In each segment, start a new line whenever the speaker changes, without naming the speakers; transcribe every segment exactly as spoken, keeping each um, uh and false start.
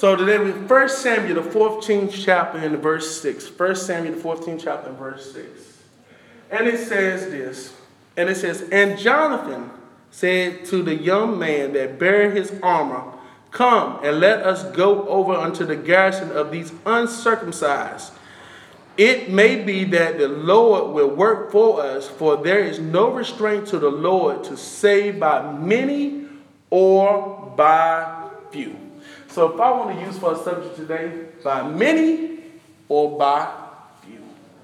So today we First Samuel, the fourteenth chapter, in verse six. First Samuel, the fourteenth chapter, in verse six. And it says this. And it says, and Jonathan said to the young man that bare his armor, come and let us go over unto the garrison of these uncircumcised. It may be that the Lord will work for us, for there is no restraint to the Lord to save by many or by few. So if I want to use for a subject today, by many or by few.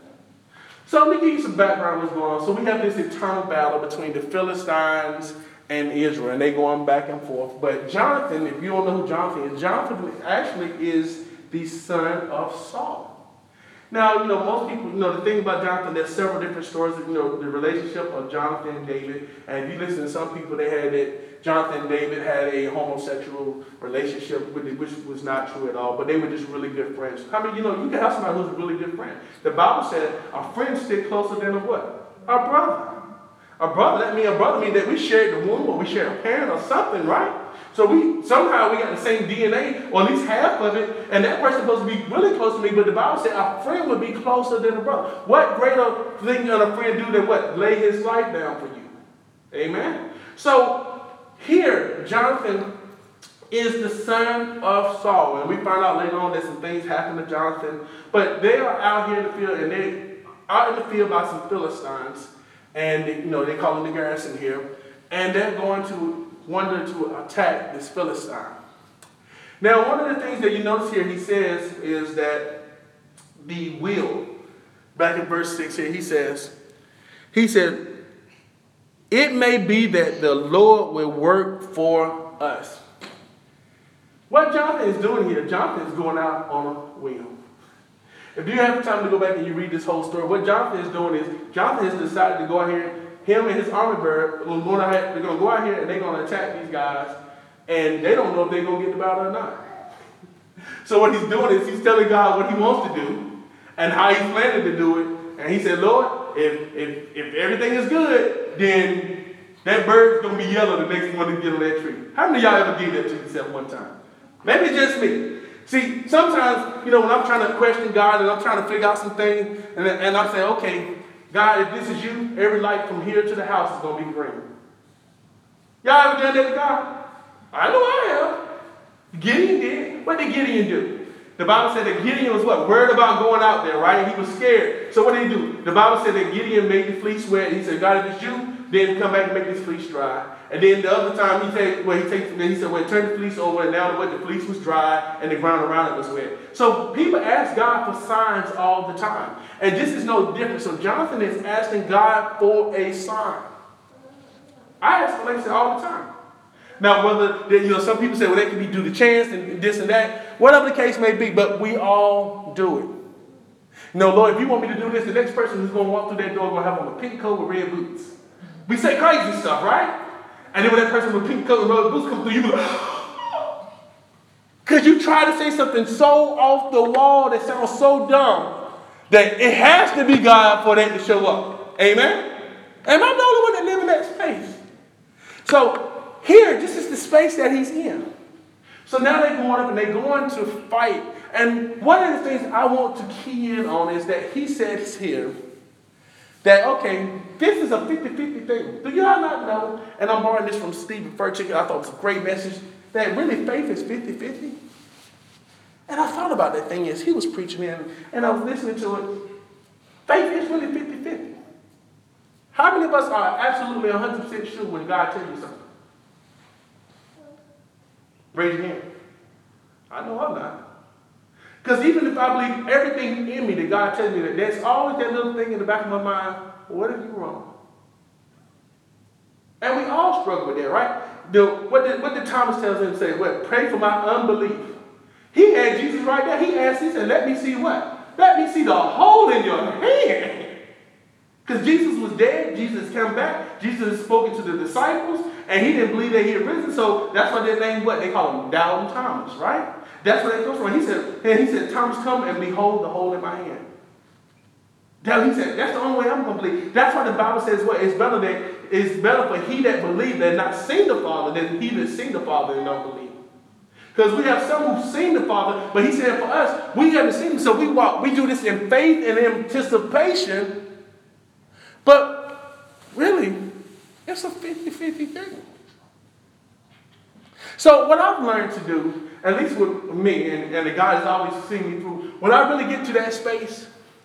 So let me give you some background what's going on. So we have this eternal battle between the Philistines and Israel, and they going back and forth. But Jonathan, if you don't know who Jonathan is, Jonathan actually is the son of Saul. Now, you know, most people, you know, the thing about Jonathan, there's several different stories, you know, the relationship of Jonathan and David. And if you listen to some people, they had that Jonathan and David had a homosexual relationship, with it, which was not true at all. But they were just really good friends. I mean, you know, you can have somebody who's a really good friend. The Bible said a friend stick closer than a what? A brother. A brother, that means a brother means that we shared the womb or we shared a parent or something, right? So we somehow we got the same D N A, or at least half of it, and that person's supposed to be really close to me, but the Bible said a friend would be closer than a brother. What greater thing can a friend do than what? Lay his life down for you. Amen? So here, Jonathan is the son of Saul, and we find out later on that some things happened to Jonathan, but they are out here in the field, and they out in the field by some Philistines, and they, you know, they call them the garrison here, and they're going to wanted to attack this Philistine. Now, one of the things that you notice here, he says, is that the will, back in verse six here, he says, he said, it may be that the Lord will work for us. What Jonathan is doing here, Jonathan is going out on a whim. If you have time to go back and you read this whole story, what Jonathan is doing is, Jonathan has decided to go out here. Him and his army bearer, they're going to go out here and they're going to attack these guys, and they don't know if they're going to get the battle or not. So what he's doing is he's telling God what he wants to do and how he's planning to do it. And he said, Lord, if if, if everything is good, then that bird's going to be yellow the next one to get on that tree. How many of y'all ever did that to yourself one time? Maybe it's just me. See, sometimes, you know, when I'm trying to question God and I'm trying to figure out some things, and, and I'm saying, okay, God, if this is you, every light from here to the house is going to be green. Y'all ever done that to God? I know I have. Gideon did. What did Gideon do? The Bible said that Gideon was what? Worried about going out there, right? He was scared. So what did he do? The Bible said that Gideon made the fleece wet. He said, God, if it's you, then come back and make this fleece dry. And then the other time he take, well, he takes, then he said, well, turn the fleece over, and now the fleece was dry and the ground around it was wet. So people ask God for signs all the time. And this is no different. So Jonathan is asking God for a sign. I ask for, like I said, all the time. Now, whether, you know, some people say, well, they can be due to chance and this and that, whatever the case may be, but we all do it. You know, Lord, if you want me to do this, the next person who's going to walk through that door is going to have on a pink coat with red boots. We say crazy stuff, right? And then when that person with pink coat and red boots comes through, you go, because you try to say something so off the wall that sounds so dumb that it has to be God for that to show up. Amen? Am I the only one that live in that space? So here, this is the space that he's in. So now they're going up and they're going to fight. And one of the things I want to key in on is that he says here that, okay, this is a fifty-fifty thing. Do y'all not know, and I'm borrowing this from Stephen Furtick, I thought it was a great message, that really faith is fifty-fifty? And I thought about that thing as he was preaching in, and I was listening to it. Faith is really fifty-fifty. How many of us are absolutely one hundred percent sure when God tells you something? Raise your hand. I know I'm not. Because even if I believe everything in me that God tells me, that there's always that little thing in the back of my mind, well, what if you're wrong? And we all struggle with that, right? The, what, did, what did Thomas tells him to say? What? Pray for my unbelief. He had Jesus right there. He asked, he said, let me see what? Let me see the hole in your hand. Because Jesus was dead. Jesus came back. Jesus had spoken to the disciples. And he didn't believe that he had risen. So that's why they named what? They call him Doubting Thomas, right? That's where that comes from. He said, and he said, Thomas, come and behold the hole in my hand. Now he said, that's the only way I'm going to believe. That's why the Bible says what? It's better that it's better for he that believes that not seen the Father than he that seen the Father and don't believe. Because we have some who've seen the Father, but he said for us, we haven't seen him. So we walk, we do this in faith and anticipation. But really, it's a fifty-fifty thing. So what I've learned to do, at least with me, and, and the God has always seen me through, when I really get to that space,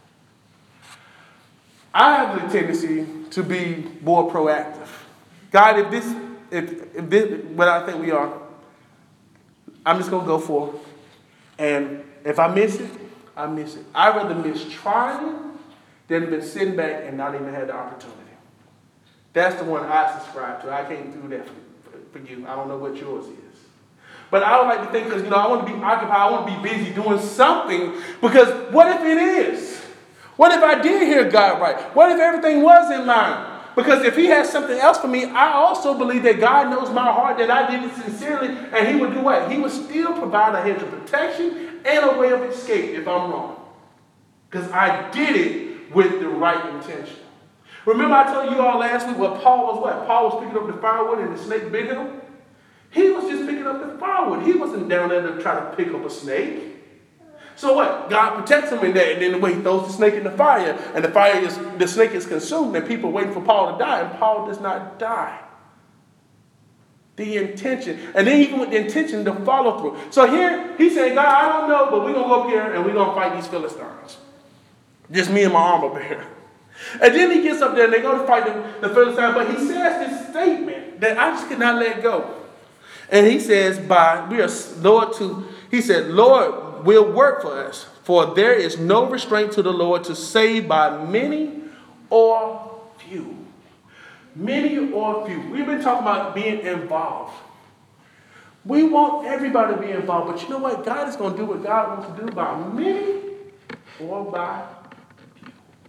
I have the tendency to be more proactive. God, if this, if, if this, what I think we are, I'm just going to go for it. And if I miss it, I miss it. I'd rather miss trying than been sitting back and not even had the opportunity. That's the one I subscribe to. I can't do that for, for you. I don't know what yours is. But I would like to think, because, you know, I want to be occupied. I want to be busy doing something. Because what if it is? What if I did hear God right? What if everything was in line? Because if he has something else for me, I also believe that God knows my heart, that I did it sincerely, and he would do what? He would still provide a hedge of protection and a way of escape if I'm wrong. Because I did it with the right intention. Remember I told you all last week what Paul was what? Paul was picking up the firewood and the snake bit him? He was just picking up the firewood. He wasn't down there to try to pick up a snake. So what? God protects him in that, and then the way he throws the snake in the fire, and the fire is, the snake is consumed, and people are waiting for Paul to die, and Paul does not die. The intention, and then even with the intention to follow through. So here, he's saying, God, I don't know, but we're going to go up here, and we're going to fight these Philistines. Just me and my armor bearer. And then he gets up there, and they go to fight the, the Philistines, but he says this statement that I just cannot let go. And he says, by, we are, Lord, to, he said, Lord, will work for us, for there is no restraint to the Lord to save by many or few. Many or few. We've been talking about being involved. We want everybody to be involved, but you know what? God is going to do what God wants to do by many or by few.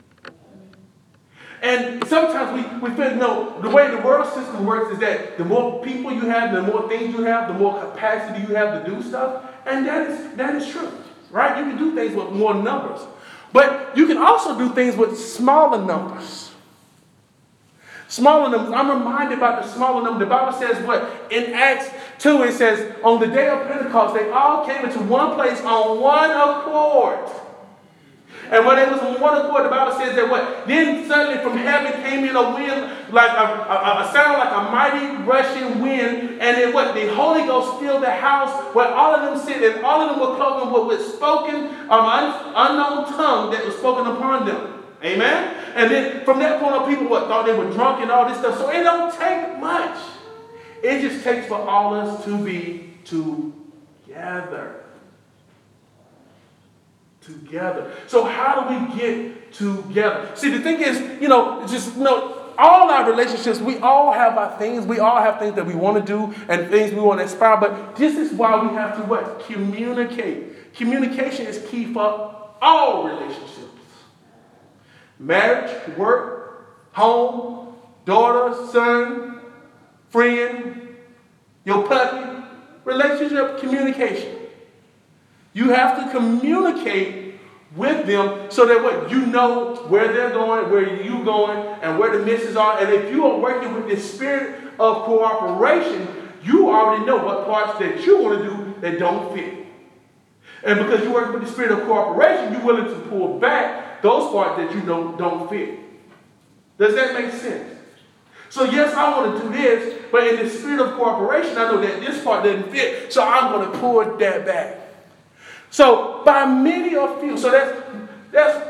And sometimes we, we feel, no, the way the world system works is that the more people you have, the more things you have, the more capacity you have to do stuff. And that is that is true, right? You can do things with more numbers. But you can also do things with smaller numbers. Smaller numbers. I'm reminded about the smaller number. The Bible says what? In Acts two, it says, on the day of Pentecost, they all came into one place on one accord. And when they was on one accord, the Bible says that what? Then suddenly from heaven came in a wind, like a, a, a sound like a mighty rushing wind. And then what? The Holy Ghost filled the house where all of them sit, and all of them were cloaked with, with spoken, um, un, unknown tongue that was spoken upon them. Amen? And then from that point on, people what? Thought they were drunk and all this stuff. So it don't take much. It just takes for all of us to be together. Together. So how do we get together? See, the thing is, you know, just you know, all our relationships, we all have our things. We all have things that we want to do and things we want to aspire. But this is why we have to what? Communicate. Communication is key for all relationships. Marriage, work, home, daughter, son, friend, your puppy. Relationship, communication. You have to communicate with them so that what you know where they're going, where you're going, and where the misses are. And if you are working with the spirit of cooperation, you already know what parts that you want to do that don't fit. And because you work with the spirit of cooperation, you're willing to pull back those parts that you know don't fit. Does that make sense? So yes, I want to do this, but in the spirit of cooperation, I know that this part doesn't fit, so I'm going to pull that back. So by many or few, so that's that's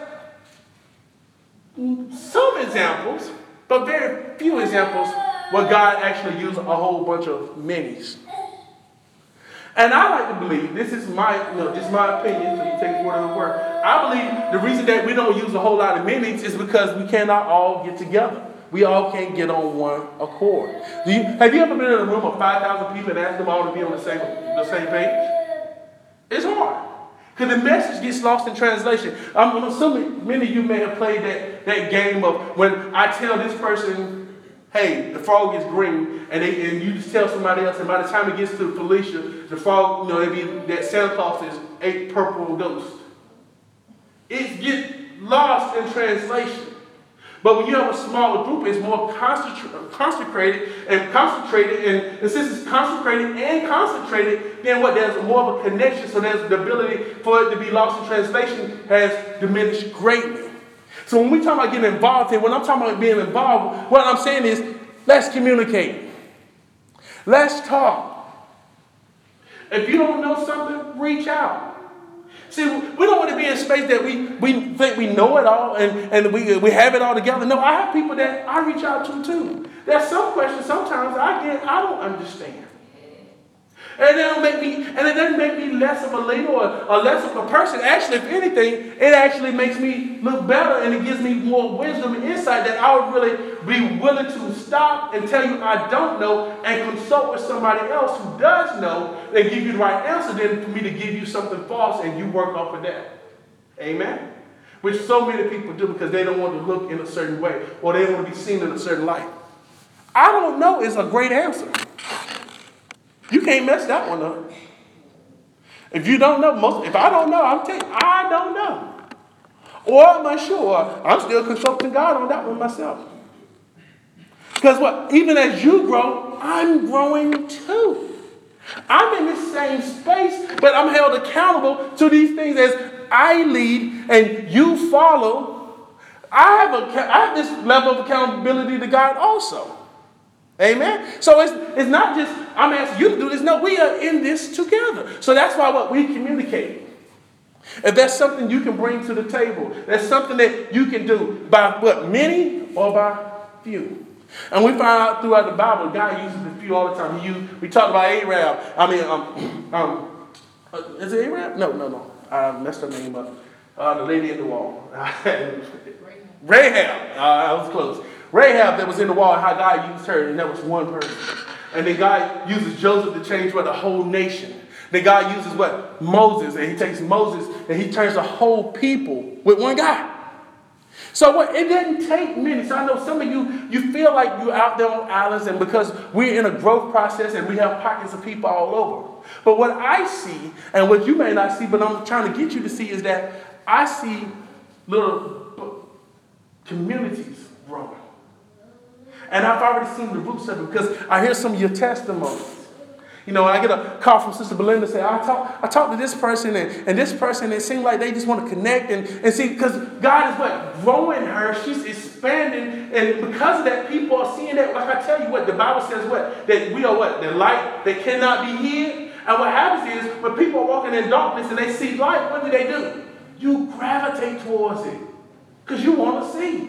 some examples, but very few examples where God actually used a whole bunch of minis. And I like to believe, this is my, you know, just my opinion, so you take it for whatever word. I believe the reason that we don't use a whole lot of minis is because we cannot all get together. We all can't get on one accord. Do you, have you ever been in a room of five thousand people and asked them all to be on the same the same page? It's hard. Because the message gets lost in translation. I'm, I'm assuming many of you may have played that, that game of when I tell this person, hey, the frog is green, and, they, and you just tell somebody else, and by the time it gets to Felicia, the frog, you know, it'd be that Santa Claus is a purple ghost. It gets lost in translation. But when you have a smaller group, it's more concentra- concentrated and concentrated. And, and since it's concentrated and concentrated, then what? There's more of a connection. So there's the ability for it to be lost in translation has diminished greatly. So when we talk about getting involved here, when I'm talking about being involved, what I'm saying is, let's communicate. Let's talk. If you don't know something, reach out. See, we don't want to be in a space that we, we think we know it all and, and we, we have it all together. No, I have people that I reach out to too. There's some questions sometimes I get, I don't understand. And it don't make me, and it doesn't make me less of a leader or, or less of a person. Actually, if anything, it actually makes me look better and it gives me more wisdom and insight that I would really be willing to stop and tell you I don't know and consult with somebody else who does know and give you the right answer than for me to give you something false and you work off of that. Amen? Which so many people do because they don't want to look in a certain way or they don't want to be seen in a certain light. I don't know is a great answer. You can't mess that one up. If you don't know, most if I don't know, I'm telling you, I don't know. Or I'm unsure. I'm still consulting God on that one myself. Because what? Even as you grow, I'm growing too. I'm in the same space, but I'm held accountable to these things as I lead and you follow. I have, a, I have this level of accountability to God also. Amen. So it's it's not just I'm asking you to do this. No, we are in this together. So that's why what we communicate. If there's something you can bring to the table, there's something that you can do by what, many or by few. And we find out throughout the Bible, God uses the few all the time. He used, we talk about Arab. I mean, um, um, uh, is it Arab? No, no, no. I messed her name up. Uh, the lady in the wall. Rahab. Uh, I was close. Rahab that was in the wall, how God used her, and that was one person. And then God uses Joseph to change what, the whole nation. Then God uses what? Moses, and he takes Moses and he turns the whole people with one guy. So what? It didn't take many. So I know some of you, you feel like you're out there on islands, and because we're in a growth process and we have pockets of people all over. But what I see, and what you may not see, but I'm trying to get you to see, is that I see little communities growing. And I've already seen the roots of it because I hear some of your testimonies. You know, I get a call from Sister Belinda saying, I talk, I talked to this person and, and this person, and it seems like they just want to connect and, and see, because God is what? Growing her. She's expanding. And because of that, people are seeing that. Like I tell you what, the Bible says what? That we are what? The light that cannot be hid. And what happens is when people are walking in darkness and they see light, what do they do? You gravitate towards it because you want to see.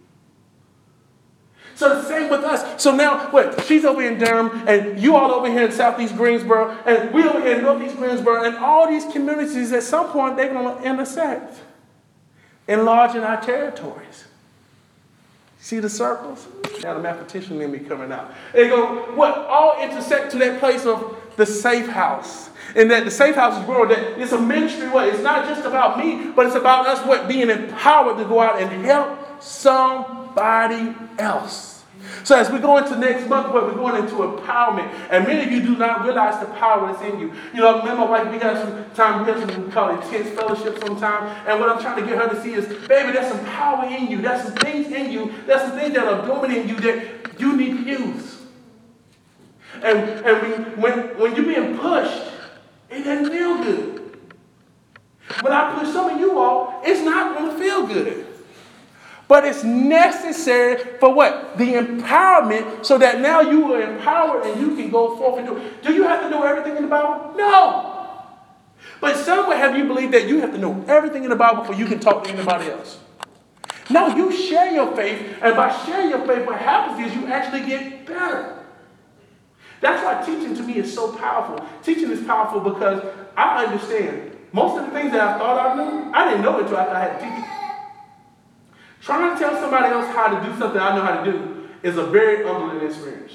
So the same with us. So now, what? She's over in Durham, and you all over here in Southeast Greensboro, and we over here in Northeast Greensboro, and all these communities, at some point, they're going to intersect, enlarging our territories. See the circles? Now the mathematician in me coming out. They go, what? All intersect to that place of the safe house. And that the safe house is growing. That it's a ministry way. It's not just about me, but it's about us what being empowered to go out and help somebody else. So as we go into next month, we're going into empowerment. And many of you do not realize the power that's in you. You know, me and my wife, we got some time, we have some, we call it intense fellowship sometime. And what I'm trying to get her to see is, baby, there's some power in you. There's some things in you. There's some things that are blooming in you that you need to use. And, and we, when, when you're being pushed, it doesn't feel good. When I push some of you all, it's not going to feel good. But it's necessary for what? The empowerment, so that now you are empowered and you can go forth and do it. Do you have to know everything in the Bible? No. But somewhere have you believed that you have to know everything in the Bible before you can talk to anybody else? No, you share your faith, and by sharing your faith, what happens is you actually get better. That's why teaching to me is so powerful. Teaching is powerful because I understand. Most of the things that I thought I knew, I didn't know until after I had to teach it. Trying to tell somebody else how to do something I know how to do is a very humbling experience.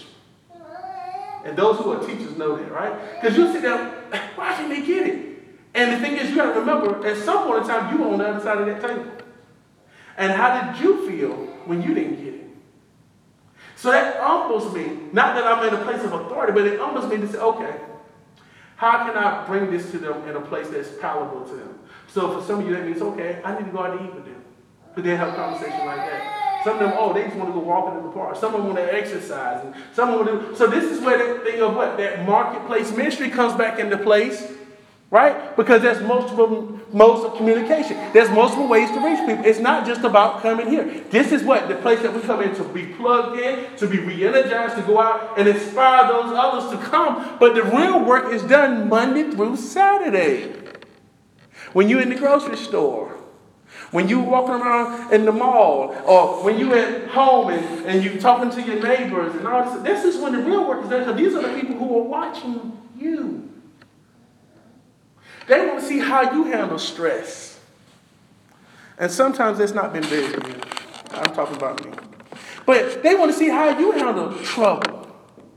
And those who are teachers know that, right? Because you sit there, why can't they get it? And the thing is, you got to remember, at some point in time, you were on the other side of that table. And how did you feel when you didn't get it? So that humbles me. Not that I'm in a place of authority, but it humbles me to say, okay, how can I bring this to them in a place that's palatable to them? So for some of you, that means, okay, I need to go out to eat with them. But then have a conversation like that. Some of them, oh, they just want to go walking in the park. Some of them want to exercise. And some of them want to. So this is where that thing of what? That marketplace ministry comes back into place. Right? Because there's multiple modes of communication. There's multiple ways to reach people. It's not just about coming here. This is what? The place that we come in to be plugged in, to be re-energized, to go out and inspire those others to come. But the real work is done Monday through Saturday. When you're in the grocery store, when you're walking around in the mall, or when you're at home and, and you're talking to your neighbors and all this, this is when the real work is done, because these are the people who are watching you. They want to see how you handle stress. And sometimes it's not been very good. I'm talking about me. But they want to see how you handle trouble.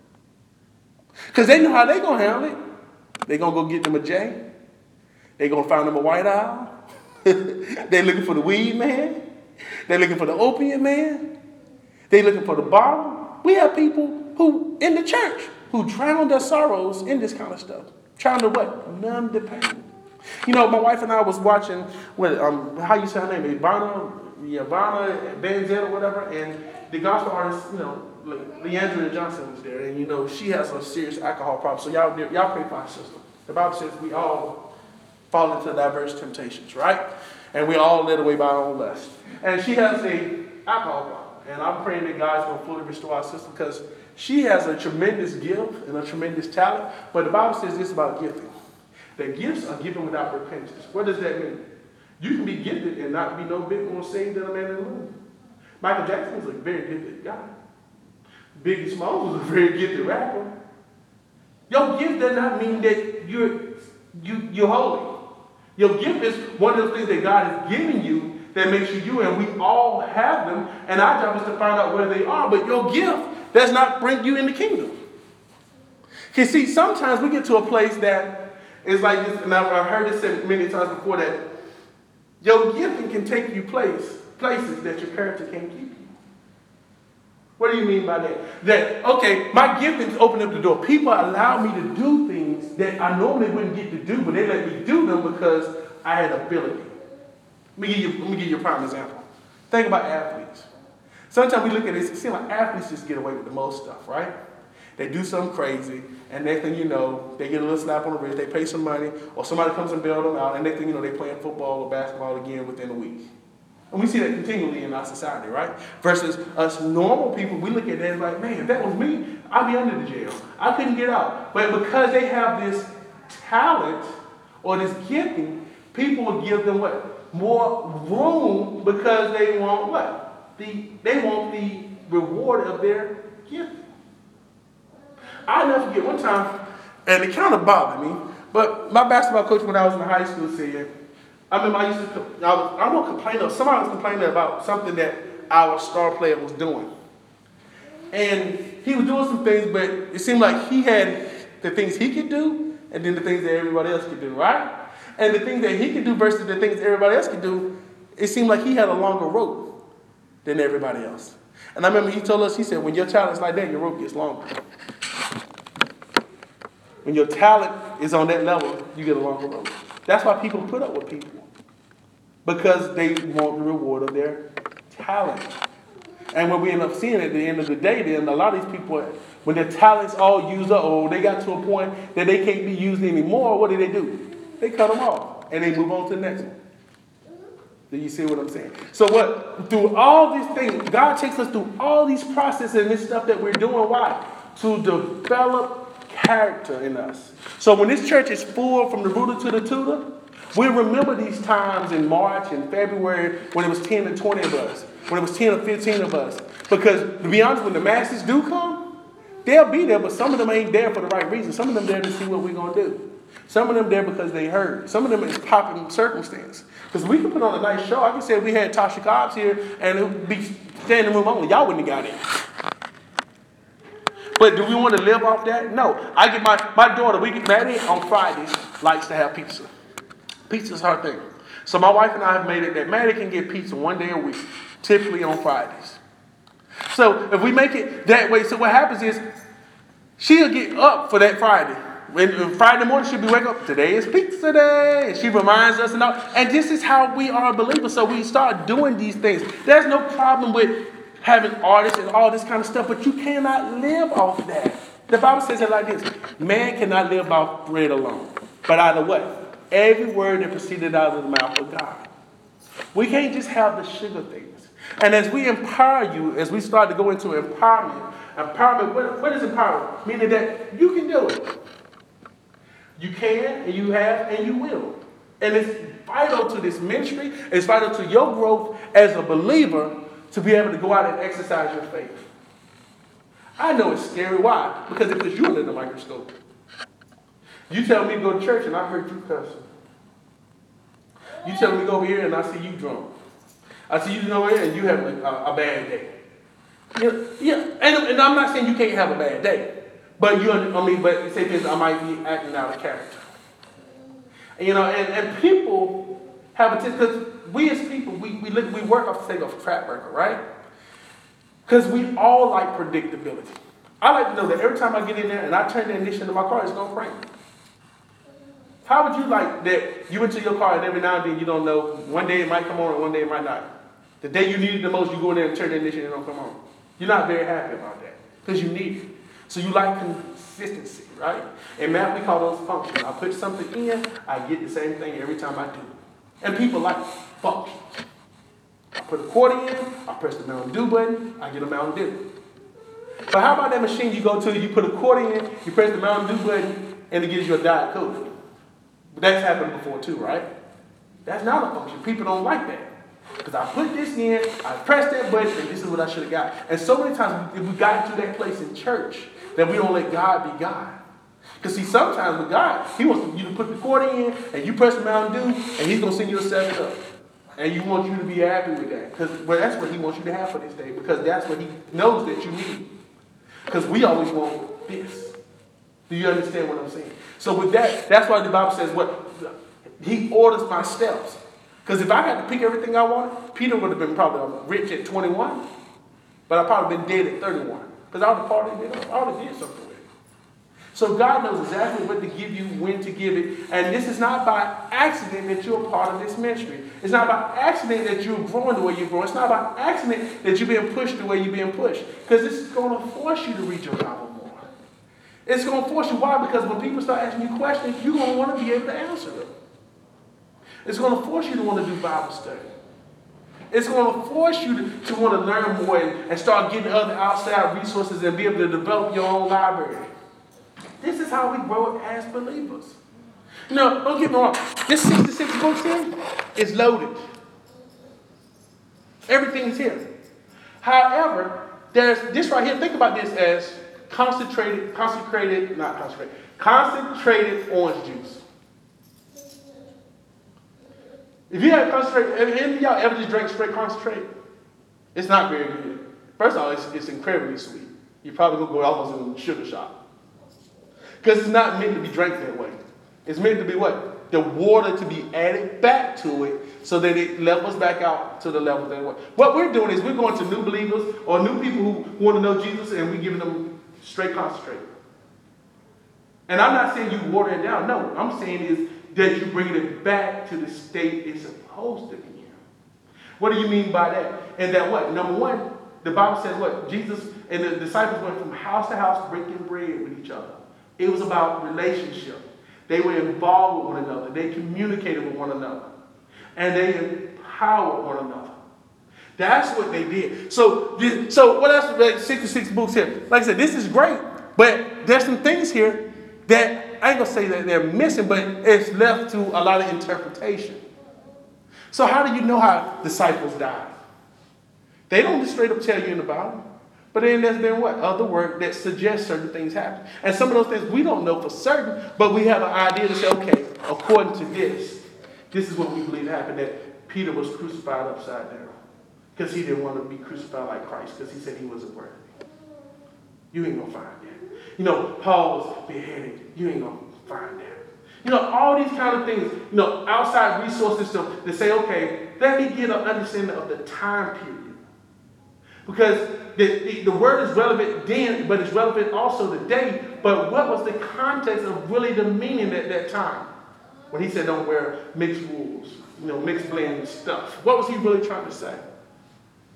Because they know how they're going to handle it. They're going to go get them a J. They're going to find them a White Owl. They're looking for the weed man. They're looking for the opiate man. They're looking for the bottle. We have people who, in the church, who drown their sorrows in this kind of stuff. Trying to what? Numb the pain. You know, my wife and I was watching, what, um, how you say her name? Ivana, yeah, Ivana Banzel or whatever, and the gospel artist, you know, Le- Leandria Johnson was there, and you know, she has a serious alcohol problem. So y'all, y'all pray for our sister. The Bible says we all fall into diverse temptations, right? And we all led away by our own lust. And she has a alcohol problem. And I'm praying that God's going to fully restore our sister, because she has a tremendous gift and a tremendous talent. But the Bible says this about gifting. That gifts are given without repentance. What does that mean? You can be gifted and not be no bit more saved than a man in the moon. Michael Jackson was a very gifted guy. Biggie Smalls was a very gifted rapper. Your gift does not mean that you're, you, you're holy. Your gift is one of the things that God has given you that makes you you, and we all have them, and our job is to find out where they are. But your gift does not bring you in the kingdom. You see, sometimes we get to a place that is like this, and I've, I've heard this said many times before, that your gifting can take you place, places that your character can't keep you. What do you mean by that? That, okay, my gifting's open up the door. People allow me to do things that I normally wouldn't get to do, but they let me do them because I had ability. Let me give you, let me give you a prime example. Think about athletes. Sometimes we look at this, it seems like athletes just get away with the most stuff, right? They do something crazy, and next thing you know, they get a little slap on the wrist, they pay some money, or somebody comes and bails them out, and next thing you know, they're playing football or basketball again within a week. And we see that continually in our society, right? Versus us normal people, we look at that and like, man, if that was me, I'd be under the jail. I couldn't get out. But because they have this talent or this gifting, people will give them what? More room, because they want what? The, they want the reward of their gifting. I'll never forget one time, and it kind of bothered me, but my basketball coach when I was in high school said, I remember I used to, I, was, I won't complain of, somebody was complaining about something that our star player was doing. And he was doing some things, but it seemed like he had the things he could do, and then the things that everybody else could do, right? And the things that he could do versus the things everybody else could do, it seemed like he had a longer rope than everybody else. And I remember he told us, he said, when your talent's like that, your rope gets longer. When your talent is on that level, you get a longer rope. That's why people put up with people. Because they want the reward of their talent. And what we end up seeing at the end of the day, then a lot of these people, when their talents all used up, or they got to a point that they can't be used anymore, what do they do? They cut them off. And they move on to the next one. Do you see what I'm saying? So what, through all these things, God takes us through all these processes and this stuff that we're doing. Why? To develop character in us. So when this church is full from the rooter to the tutor, we remember these times in March and February when it was ten to twenty of us, when it was ten or fifteen of us. Because to be honest, when the masses do come, they'll be there, but some of them ain't there for the right reason. Some of them there to see what we're going to do. Some of them there because they heard. Some of them is popping circumstance. Because we can put on a nice show. I can say we had Tasha Cobbs here and it would be standing room only. Y'all wouldn't have got in. But do we want to live off that? No. I get my, my daughter, we get Maddie on Fridays, likes to have pizza. Pizza's her thing. So my wife and I have made it that Maddie can get pizza one day a week, typically on Fridays. So if we make it that way, so what happens is she'll get up for that Friday. When Friday morning she'll be waking up, today is pizza day. And she reminds us and all. And this is how we are believers. So we start doing these things. There's no problem with having artists and all this kind of stuff, but you cannot live off that. The Bible says it like this: man cannot live off bread alone, but out of what? Every word that proceeded out of the mouth of God. We can't just have the sugar things. And as we empower you, as we start to go into empowerment, empowerment, what, what is empowerment? Meaning that you can do it. You can, and you have, and you will. And it's vital to this ministry. It's vital to your growth as a believer to be able to go out and exercise your faith. I know it's scary. Why? Because it puts you under the microscope. You tell me to go to church and I heard you cussing. You tell me to go over here and I see you drunk. I see you go here and you have a, a, a bad day. Yeah, yeah. And, and I'm not saying you can't have a bad day. But you, I mean, but say this, I might be acting out of character. And, you know, and, and people have a because we as people, we we, look, we work off the sake of track record, right? Because we all like predictability. I like to know that every time I get in there and I turn the ignition of my car, it's going to crank. How would you like that you into your car and every now and then you don't know, one day it might come on and one day it might not. The day you need it the most, you go in there and turn the ignition and it don't come on. You're not very happy about that because you need it. So you like consistency, right? In math, we call those functions. I put something in, I get the same thing every time I do it. And people like functions. I put a quarter in, I press the Mountain Dew button, I get a Mountain Dew. But how about that machine you go to, you put a quarter in, you press the Mountain Dew button, and it gives you a Diet Coke. But that's happened before too, right? That's not a function. People don't like that. Because I put this in, I pressed that button, and this is what I should have got. And so many times we, we got to that place in church that we don't let God be God. Because see, sometimes with God, he wants you to put the quarter in, and you press the Mountain Dew, and he's going to send you a seven up. And you want you to be happy with that. Because well, that's what he wants you to have for this day. Because that's what he knows that you need. Because we always want this. Do you understand what I'm saying? So with that, that's why the Bible says what he orders my steps. Because if I had to pick everything I wanted, Peter would have been probably rich at twenty-one. But I'd probably been dead at thirty-one. Because I would have parted, I would have did something with it. So God knows exactly what to give you, when to give it. And this is not by accident that you're a part of this ministry. It's not by accident that you're growing the way you're growing. It's not by accident that you're being pushed the way you're being pushed. Because this is going to force you to read your Bible more. It's going to force you. Why? Because when people start asking you questions, you're going to want to be able to answer them. It's going to force you to want to do Bible study. It's going to force you to, to want to learn more and, and start getting other outside resources and be able to develop your own library. This is how we grow as believers. You know, don't get me wrong. This sixty-six books here is loaded. Everything's here. However, there's this right here. Think about this as concentrated, concentrated, not concentrated, concentrated orange juice. If you have concentrated, any of y'all ever just drank straight concentrate? It's not very good. First of all, it's, it's incredibly sweet. You're probably going to go almost in a sugar shop. Because it's not meant to be drank that way. It's meant to be what? The water to be added back to it so that it levels back out to the level that it was. What we're doing is we're going to new believers or new people who want to know Jesus and we're giving them straight concentrate. And I'm not saying you water it down. No, I'm saying is that you bring it back to the state it's supposed to be in. What do you mean by that? And that what? Number one, the Bible says what? Jesus and the disciples went from house to house breaking bread with each other. It was about relationship. They were involved with one another. They communicated with one another. And they empowered one another. That's what they did. So, so what else? sixty-six books here. Like I said, this is great. But there's some things here that I ain't going to say that they're missing, but it's left to a lot of interpretation. So how do you know how disciples died? They don't just straight up tell you in the Bible. But then there's been what? Other work that suggests certain things happen. And some of those things we don't know for certain, but we have an idea to say, okay, according to this, this is what we believe happened, that Peter was crucified upside down. Because he didn't want to be crucified like Christ, because he said he wasn't worthy. You ain't going to find that. You know, Paul was beheaded. You ain't going to find that. You know, all these kind of things, you know, outside resources to, to say, okay, let me get an understanding of the time period. Because the, the, the word is relevant then, but it's relevant also today. But what was the context of really the meaning at that time? When he said don't wear mixed wools, you know, mixed blend stuff. What was he really trying to say?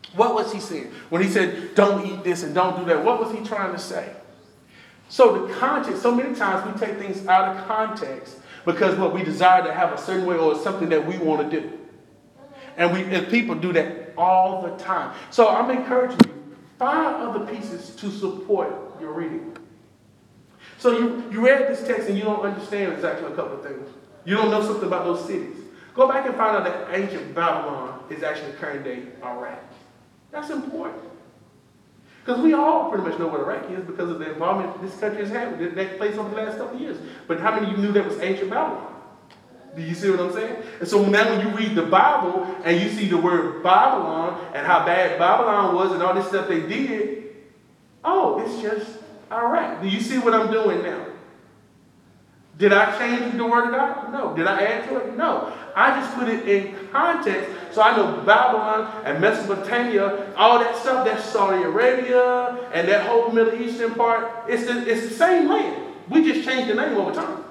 What was he saying? When he said, don't eat this and don't do that, what was he trying to say? So the context, so many times we take things out of context because what we desire to have a certain way or something that we want to do. And we, and people do that all the time. So I'm encouraging you, find other pieces to support your reading. So you, you read this text and you don't understand exactly a couple of things. You don't know something about those cities. Go back and find out that ancient Babylon is actually current day Iraq. That's important. Because we all pretty much know what Iraq is because of the involvement this country has had with that place over the last couple of years. But how many of you knew that was ancient Babylon? Do you see what I'm saying? And so now when you read the Bible and you see the word Babylon and how bad Babylon was and all this stuff they did, oh, it's just Iraq. Do you see what I'm doing now? Did I change the word of God? No. Did I add to it? No. I just put it in context so I know Babylon and Mesopotamia, all that stuff, that's Saudi Arabia and that whole Middle Eastern part, it's the, it's the same land. We just changed the name over time.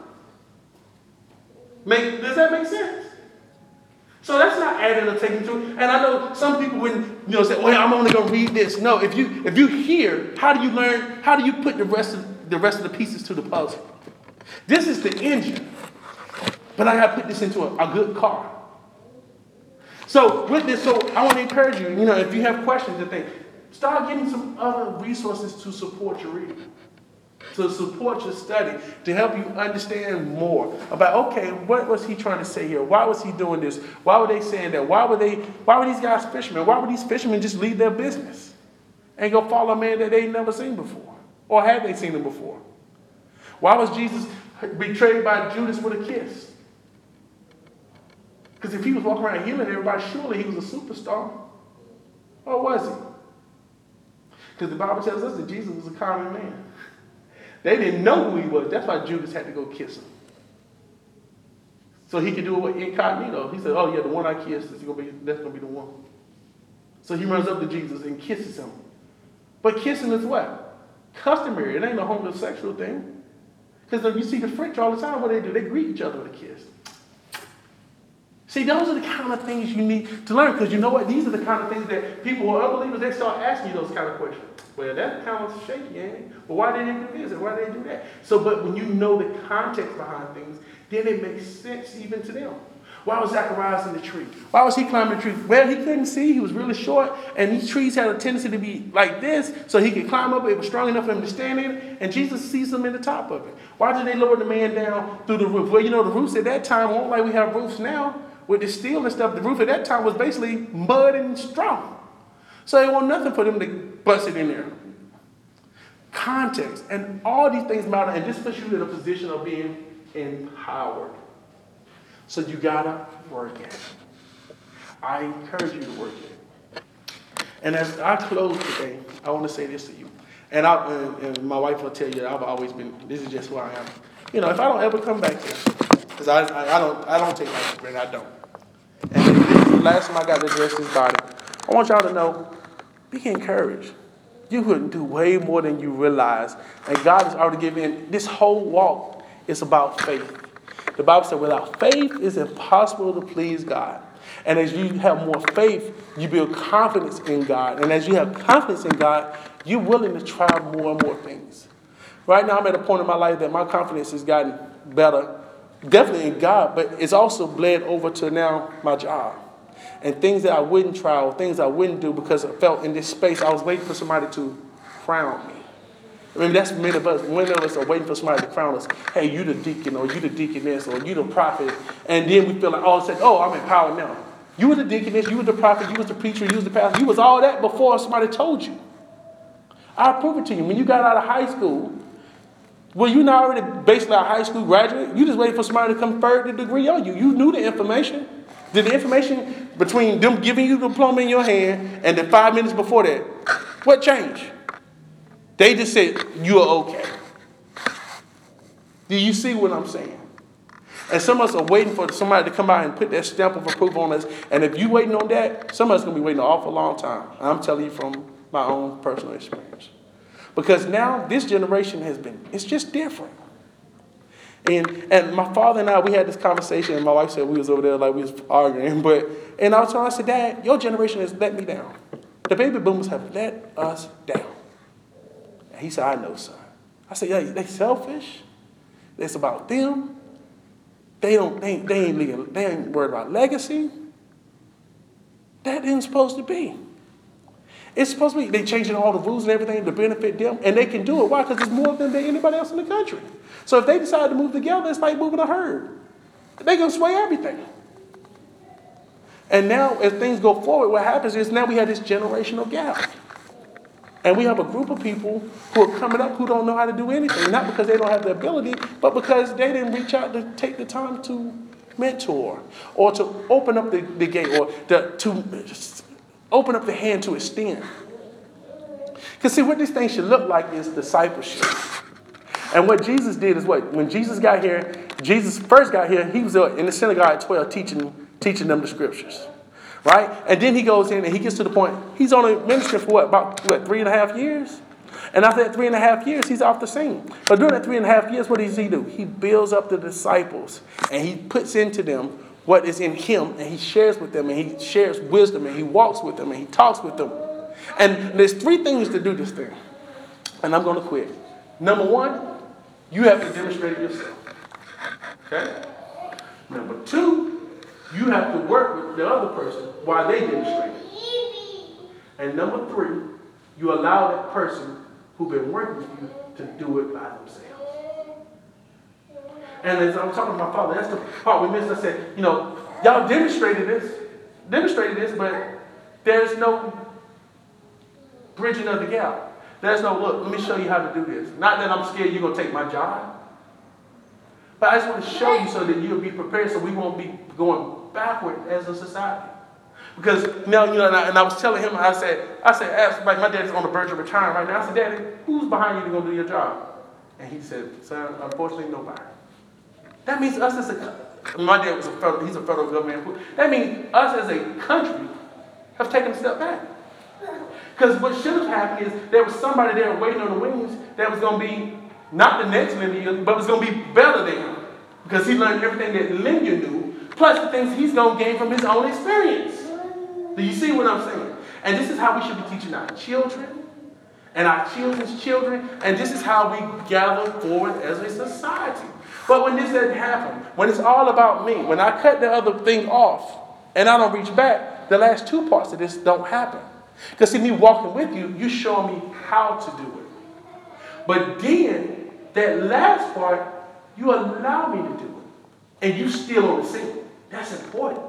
Make, does that make sense? So that's not adding or taking to it. And I know some people when you know say, well, I'm only gonna read this. No, if you if you hear, how do you learn, how do you put the rest of the rest of the pieces to the puzzle? This is the engine. But I gotta put this into a, a good car. So with this, so I want to encourage you, you know, if you have questions and things, start getting some other resources to support your reading. To support your study, to help you understand more about, okay, what was he trying to say here? Why was he doing this? Why were they saying that? Why were they, why were these guys fishermen? Why would these fishermen just leave their business and go follow a man that they'd never seen before? Or had they seen him before? Why was Jesus betrayed by Judas with a kiss? Because if he was walking around healing everybody, surely he was a superstar. Or was he? Because the Bible tells us that Jesus was a common man. They didn't know who he was. That's why Judas had to go kiss him. So he could do it with incognito. He said, oh yeah, the one I kissed, is gonna be, that's going to be the one. So he runs up to Jesus and kisses him. But kissing is what? Customary. It ain't a homosexual thing. Because you see the French all the time, what they do, they greet each other with a kiss. See, those are the kind of things you need to learn. Because you know what? These are the kind of things that people who are unbelievers, they start asking you those kind of questions. Well, that's kind of shaky, ain't it? But why did they do this and why did they do that? So, but when you know the context behind things, then it makes sense even to them. Why was Zacharias in the tree? Why was he climbing the tree? Well, he couldn't see. He was really short. And these trees had a tendency to be like this, so he could climb up. It was strong enough for him to stand in it. And Jesus sees him in the top of it. Why did they lower the man down through the roof? Well, you know, the roofs at that time weren't like we have roofs now with the steel and stuff. The roof at that time was basically mud and straw. So it wasn't nothing for them to bust it in there. Context. And all these things matter. And this puts you in a position of being empowered. So you gotta work at it. I encourage you to work at it. And as I close today, I want to say this to you. And, I, and, and my wife will tell you that I've always been, this is just who I am. You know, if I don't ever come back here, because I, I, I don't I don't take life for granted, I don't. And this is the last time I got to address this body. I want y'all to know, be encouraged. You couldn't do way more than you realize. And God has already given, this whole walk is about faith. The Bible said without faith, it's impossible to please God. And as you have more faith, you build confidence in God. And as you have confidence in God, you're willing to try more and more things. Right now, I'm at a point in my life that my confidence has gotten better, definitely in God, but it's also bled over to now my job. And things that I wouldn't try or things I wouldn't do because I felt in this space, I was waiting for somebody to crown me. I mean, that's many of us. Many of us are waiting for somebody to crown us. Hey, you the deacon, or you the deaconess, or you the prophet. And then we feel like all of a sudden, oh, I'm empowered now. You were the deaconess, you were the prophet, you was the preacher, you was the pastor. You was all that before somebody told you. I'll prove it to you. When you got out of high school, well, you're not already basically a high school graduate. You just waiting for somebody to confer the degree on you. You knew the information. Did the information between them giving you the diploma in your hand and the five minutes before that, what changed? They just said, you are okay. Do you see what I'm saying? And some of us are waiting for somebody to come out and put that stamp of approval on us. And if you're waiting on that, some of us are going to be waiting an awful long time. I'm telling you from my own personal experience. Because now this generation has been, it's just different. And and my father and I, we had this conversation, and my wife said we was over there like we was arguing. But and I was telling her, I said, Dad, your generation has let me down. The baby boomers have let us down. And he said, I know, son. I said, yeah, they selfish. It's about them. They don't. They, they ain't. Legal, they ain't worried about legacy. That ain't supposed to be. It's supposed to be. They changing all the rules and everything to benefit them, and they can do it. Why? Because there's more of them than anybody else in the country. So if they decide to move together, it's like moving a herd. They're gonna sway everything. And now, as things go forward, what happens is now we have this generational gap. And we have a group of people who are coming up who don't know how to do anything. Not because they don't have the ability, but because they didn't reach out to take the time to mentor or to open up the, the gate or the, to open up the hand to extend. Because see, what this thing should look like is discipleship. And what Jesus did is what? When Jesus got here, Jesus first got here, he was in the synagogue at twelve teaching, teaching them the scriptures. Right? And then he goes in and he gets to the point, he's only ministered for what, about what, three and a half years? And after that three and a half years, he's off the scene. But during that three and a half years, what does he do? He builds up the disciples and he puts into them what is in him and he shares with them and he shares wisdom and he walks with them and he talks with them. And there's three things to do this thing. And I'm going to quit. Number one, you have to demonstrate it yourself. Okay? Number two, you have to work with the other person while they demonstrate it. And number three, you allow that person who's been working with you to do it by themselves. And as I'm talking to my father, that's the part we missed. I said, you know, y'all demonstrated this, demonstrated this, but there's no bridging of the gap. There's no, look, let me show you how to do this. Not that I'm scared you're going to take my job. But I just want to show you so that you'll be prepared so we won't be going backward as a society. Because now, you know, and I, and I was telling him, I said, I said, ask, like my dad's on the verge of retiring right now. I said, Daddy, who's behind you to go do your job? And he said, son, unfortunately, nobody. That means us as a, my dad was a federal, he's a federal government. That means us as a country have taken a step back. Because what should have happened is there was somebody there waiting on the wings that was going to be not the next Lindy, but was going to be better than him. Because he learned everything that Lindy knew, plus the things he's going to gain from his own experience. Do you see what I'm saying? And this is how we should be teaching our children and our children's children. And this is how we gather forward as a society. But when this doesn't happen, when it's all about me, when I cut the other thing off and I don't reach back, the last two parts of this don't happen. Because see, me walking with you, you show me how to do it. But then, that last part, you allow me to do it. And you still on the scene. That's important.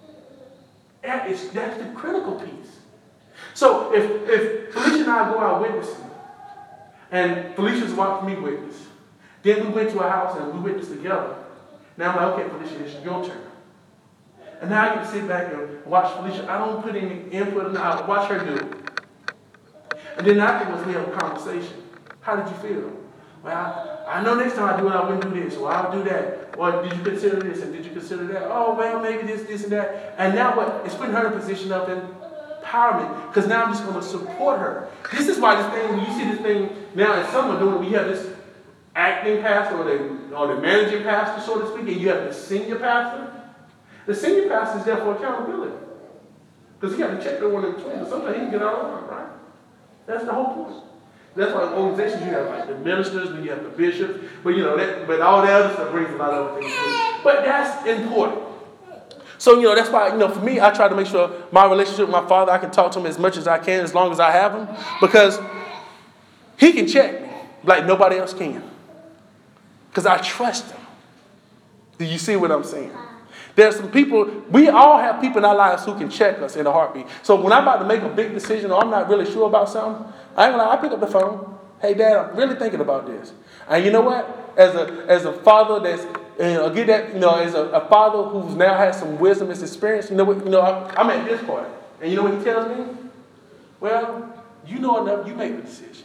That is, that's the critical piece. So if, if Felicia and I go out witnessing, and Felicia's watching me witness, then we went to a house and we witnessed together. Now I'm like, okay, Felicia, it's your turn. And now I get to sit back and watch Felicia. I don't put any input in it. I watch her do it. And then afterwards we have a conversation. How did you feel? Well, I, I know next time I do it, I wouldn't do this, or I'll do that. Or did you consider this, and did you consider that? Oh, well, maybe this, this, and that. And now what? It's putting her in a position of empowerment, because now I'm just going to support her. This is why this thing, when you see this thing now, and someone doing it, we have this acting pastor, or the, or the managing pastor, so to speak, and you have the senior pastor. The senior pastor is there for accountability. Because he got to check the one in between, but sometimes he can get out of line, right? That's the whole point. That's why in organizations you have like the ministers, then you have the bishops, but you know that, but all that other stuff brings a lot of other things. But that's important. So you know that's why you know for me I try to make sure my relationship with my father, I can talk to him as much as I can, as long as I have him, because he can check me like nobody else can. Because I trust him. Do you see what I'm saying? There's some people, we all have people in our lives who can check us in a heartbeat. So when I'm about to make a big decision or I'm not really sure about something, I ain't gonna lie, I pick up the phone. Hey, Dad, I'm really thinking about this. And you know what? As a as a father that's, you know, get that, you know, as a, a father who's now has some wisdom and experience, you know what, you know, I, I'm at this point. And you know what he tells me? Well, you know enough, you make the decision.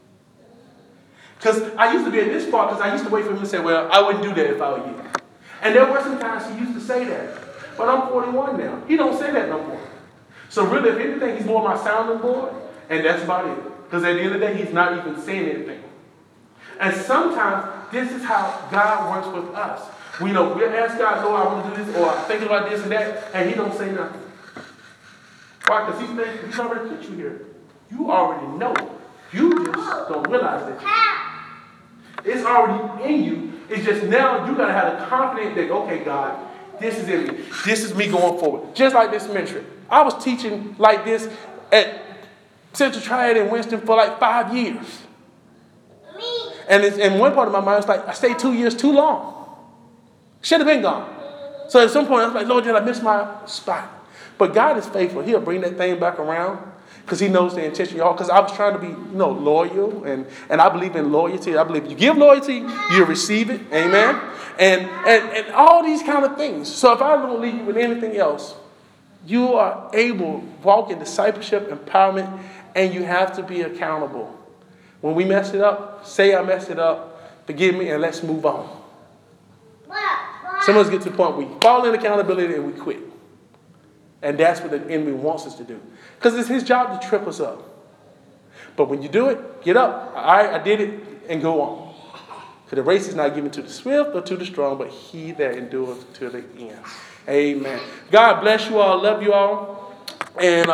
Because I used to be at this part because I used to wait for him to say, well, I wouldn't do that if I were you. And there were some times he used to say that. But I'm forty-one now. He don't say that no more. So really, if anything, he's more my sounding board, and that's about it. Because at the end of the day, he's not even saying anything. And sometimes, this is how God works with us. We know, we'll ask God, Lord, I want to do this, or I'm thinking about this and that, and he don't say nothing. Why? Because he's, he's already put you here. You already know. You just don't realize it. It's already in you. It's just now you got to have the confidence that, okay, God, this is in me. This is me going forward. Just like this ministry. I was teaching like this at Central Triad in Winston for like five years. And it's, in one part of my mind, it's like, I stayed two years too long. Should have been gone. So at some point, I was like, Lord, did I miss my spot? But God is faithful. He'll bring that thing back around because he knows the intention of y'all. Because I was trying to be, you know, loyal. And, and I believe in loyalty. I believe you give loyalty, you receive it. Amen. And, and, and all these kind of things. So if I don't leave you with anything else, you are able to walk in discipleship, empowerment, and you have to be accountable. When we mess it up, say I messed it up, forgive me, and let's move on. Some of us get to the point where we fall in accountability and we quit. And that's what the enemy wants us to do. Because it's his job to trip us up. But when you do it, get up. All right, I did it, and go on. For the race is not given to the swift or to the strong, but he that endureth to the end. Amen. God bless you all. Love you all. And